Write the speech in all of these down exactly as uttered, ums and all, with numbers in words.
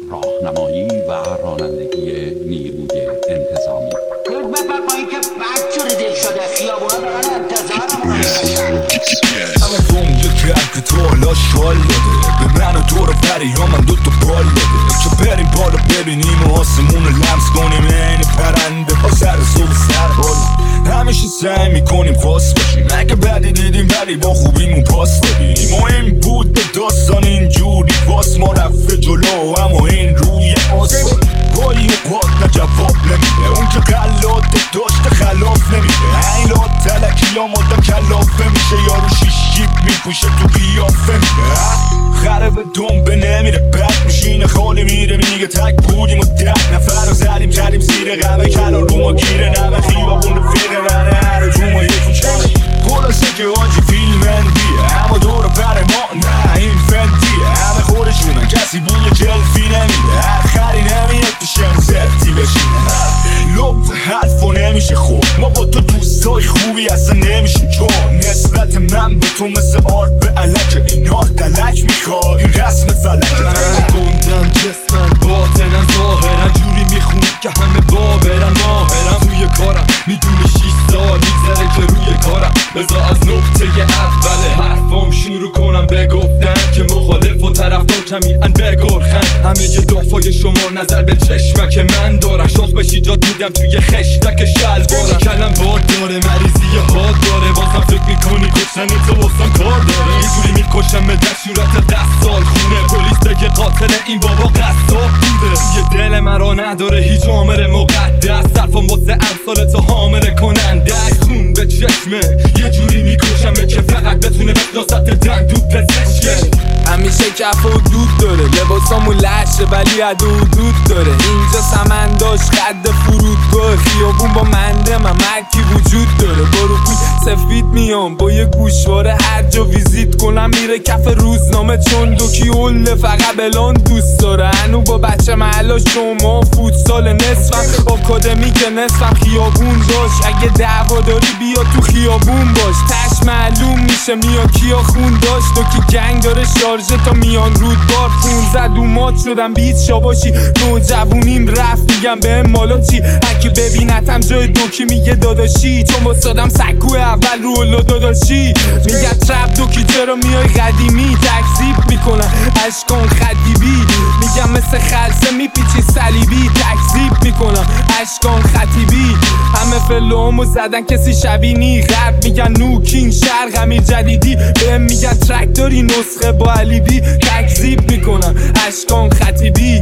راهنمایی و رانندگی نیروی انتظامی. بپر با اینکه بدجور دل شده خیابونا دارن انتظارمون همه دنیا کرد که تو حالا شال داده به من و تو رو پریام من دوتا بال داده که بریم بالا ببینیم و آسمون رو لمس کنیم این پرنده ها سر صبح سر بالا همیشه سعی میکنیم خاص باشیم اگه بدی دیدیم ولی با خوبیمون پاس دادیم مهم بود به داستان اینجوری باس ما رفته جلو اما این روی آسان گاهی و پاد نه جواب نمیده اون که غلات داشته خلاف نمیده این لات تلکی ها مادا کلافه میشه یارو شیش جیب میپوشه تو قیافه میده خره به دنبه نمیره بد میشینه خالی میره میگه تک بودیم و ده نفر رو زدیم زدیم زیر غمه کلان رو ما گیره نمه خیابون رفیقه منه هر جو ما یکی چمه خلاصه که آجی فیلم اندیه اما دور بر ما نه این فندیه همه خودشونن کسی بوی جلفی نمیده هر خری نمیاد تو شم زفتی بشینه لب حرف و نمیشه خوب ما با تو دوستای خوبی اصلا نمیشیم چون نسبت من به تو مثل آرد به علک این آرد دلک میخواد این رسم فلک من گندم جسمن باطنم ظاهرن جوری میخون که همه باورن ماهرم توی کارم میدونی شیش سال میگذره که روی کارم بذار از نقطه اول حرفام شروع کنم بگفتن که مخالف و طرفدار کمی ان بگرخن همه ی دافای شما نظر به چشمک من دارن شاخ بشی جاد میدم توی خشتک شلوارم کلم باد داره مریضی حاد داره بازم فکر میکنی کشتن تو واسم کار داره یه جوری میکشم به در صورت ده سال خونه پلیس بگه قاتل این بابا قصاب بوده یه دل مرا نداره هیچ آمر مقدس صرفم واسه امثال تو حامل کننده خون به چشمه یه جوری میکشم که فقط بتونه بشناست دندون پزشکه همیشه کف و دود داره لباسامون لشه ولی عدو و دود داره اینجا سمنداش قد فرودگاه خیابون با منده من مکی وجود داره با رکود سفید میام با یه گوشواره هر جا ویزیت کنم میره کف روزنامه چون دوکی اوله فقط بلان دوست داره هنو با بچه محلا شما فوتسال نصفم آکادمی که نصفم خیابون داشت اگه دعوا داری بیا تو خیابون باش تش معلوم میشه میان کیا خون داشت دوکی گنگ داره شارژه تا میان رودبار پونزد و مات شدم بیت شاباشی نوجوونیم رفت میگم به مالا چی هرکی ببینتم جای دوکی میگه داداشی چون واسادم سکو اول رو الا داداشی میگه ترپ دوکی چرا میای قدیمی تکذیب میکنن اشکان خطیبی میگم مثل خلصه میپیچی صلیبی تکذیب میکنم اشکان خطیبی همه فلومو زدن کسی شبینی غرب میگن نوکین شرق امیر جدیدی بهم میگن ترک داری نسخه با علی بی تکذیب میکنم اشکان خطیبی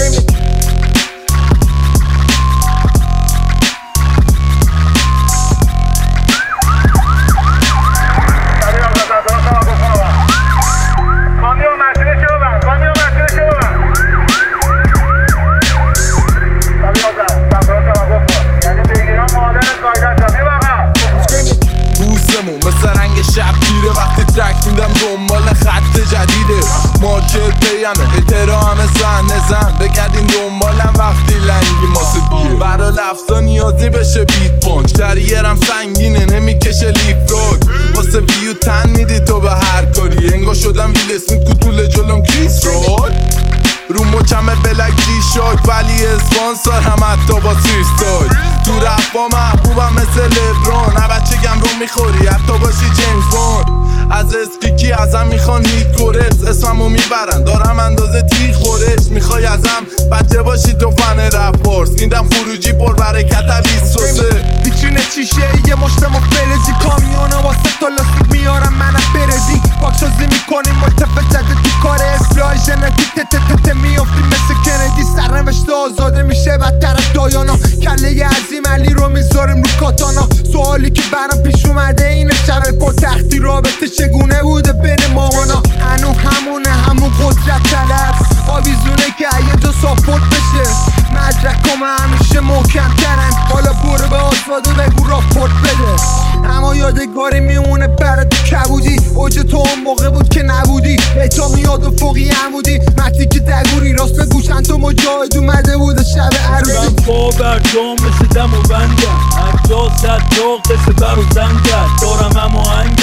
مثل رنگ شب گیره وقتی ترک میدم دنبال خط جدیده مارکت پیمه احترام زن زن بگردین دنبالم وقتی لنگی ماسه بیه برا لفظا نیازی بشه بیت پانچ تریرم سنگینه نمیکشه لیف روک واسه ویو تن میدی تو به هر کاری انگا شدم ویل اسمیت کتول جلوم کریس رول رو مچمه بلک جی شاک ولی اسپانسر هم حتی با سیستای تو رفا محبوبم مثل لبران نه بچه گم رو میخوری حتی باشی جیمز بوند از اسپیکی ازم میخوان هیت کورس اسممو میبرن دارم اندازه تیغ خورش میخوای ازم بچه باشی تو فن رپ بارس میدم خروجی پر برکت بیست و سه بیچونه چیشه یه مشتم و فلزی کامیونا واسه تا لاستیک میارم من از برزی پاکسازی میکنیم ملتفه جده تو کار اصلاح ژنتیک تتتت میافتیم مثل کندی سرنوشت آزاده میشه بدتر از دایانا کله عظیم علی رو میذاریم رو کاتانا سوالی که برام پیش اومده اینه شب پا تختی رابطه چگونه بوده بین ماهانا هنو همونه همون قدرت طلب آویزونه که یه جا ساپورت بشه مدرکام همیشه محکم ترن حالا برو به آسواد و بگو راپورت بده اما یادگاری میمونه برای تو کبودی اوج تو اون موقع بود که نبودی ایتا میاد و فوقی عمودی مردی که دگوری راست به گوشن تو مجاهد اومده بود شب عروسی من پا بردام مثل دم و بندم هر جا صد داغ قصه بر و زنگت دارم اما هنگم با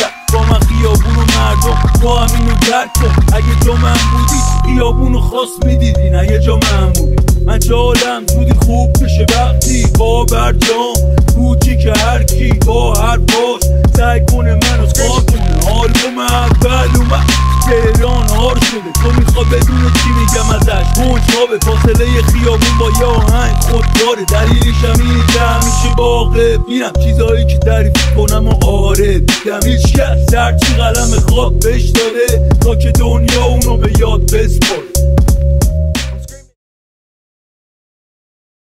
من خیابون و مردم تو همینو درک کن. اگه تو من بودی خیابونو خواست میدیدی، نه یه جا من بودی. من چالم زودی خوب بشه وقتی با برجام کوچی که هر کی با هر باش سعی کنه منو خواه کنه. آلبوم اول اومد تهران هار شده، تو میخوا بدون چی میگم ازش کنجکاوه. فاصله خیابون با یه آهنگ خودداره، دلیلش هم اینه که همیشه واقع بینم چیزایی که تعریف کنم و آره دیدم هیچ کس هرچی قلم خواب بهش داده تا که دنیا اونو به یاد بسپاره.